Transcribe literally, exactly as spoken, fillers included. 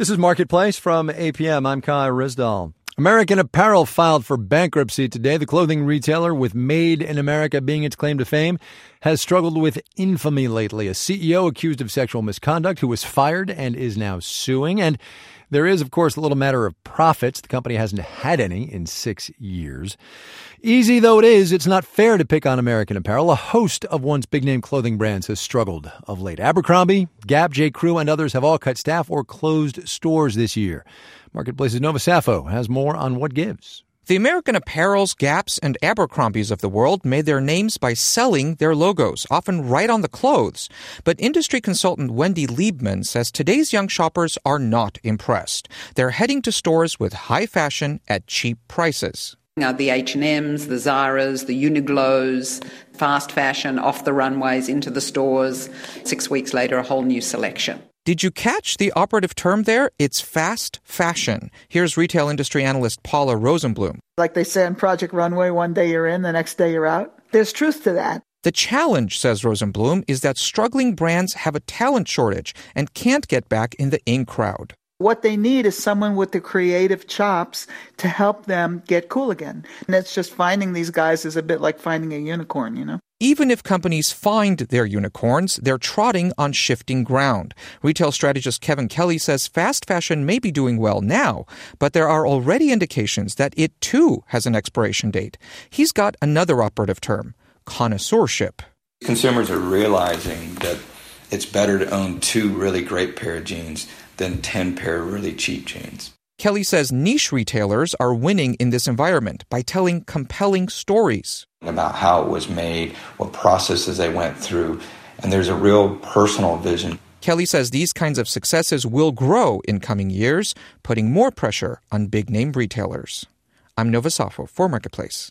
This is Marketplace from A P M. I'm Kai Rizdal. American Apparel filed for bankruptcy today. The clothing retailer, with Made in America being its claim to fame, has struggled with infamy lately. A C E O accused of sexual misconduct who was fired and is now suing. And there is, of course, a little matter of profits. The company hasn't had any in six years. Easy though it is, it's not fair to pick on American Apparel. A host of once big-name clothing brands has struggled of late. Abercrombie, Gap, J. Crew, and others have all cut staff or closed stores this year. Marketplace's Nova Safo has more on what gives. The American Apparels, Gaps, and Abercrombies of the world made their names by selling their logos, often right on the clothes. But industry consultant Wendy Liebman says today's young shoppers are not impressed. They're heading to stores with high fashion at cheap prices. Now, the H and M's, the Zaras, the Uniqlos, fast fashion, off the runways, into the stores. Six weeks later, a whole new selection. Did you catch the operative term there? It's fast fashion. Here's retail industry analyst Paula Rosenblum. Like they say in Project Runway, one day you're in, the next day you're out. There's truth to that. The challenge, says Rosenblum, is that struggling brands have a talent shortage and can't get back in the in crowd. What they need is someone with the creative chops to help them get cool again. And it's just finding these guys is a bit like finding a unicorn, you know? Even if companies find their unicorns, they're trotting on shifting ground. Retail strategist Kevin Kelly says fast fashion may be doing well now, but there are already indications that it too has an expiration date. He's got another operative term, connoisseurship. Consumers are realizing that it's better to own two really great pair of jeans than ten pair of really cheap jeans. Kelly says niche retailers are winning in this environment by telling compelling stories about how it was made, what processes they went through, and there's a real personal vision. Kelly says these kinds of successes will grow in coming years, putting more pressure on big-name retailers. I'm Nova Safo for Marketplace.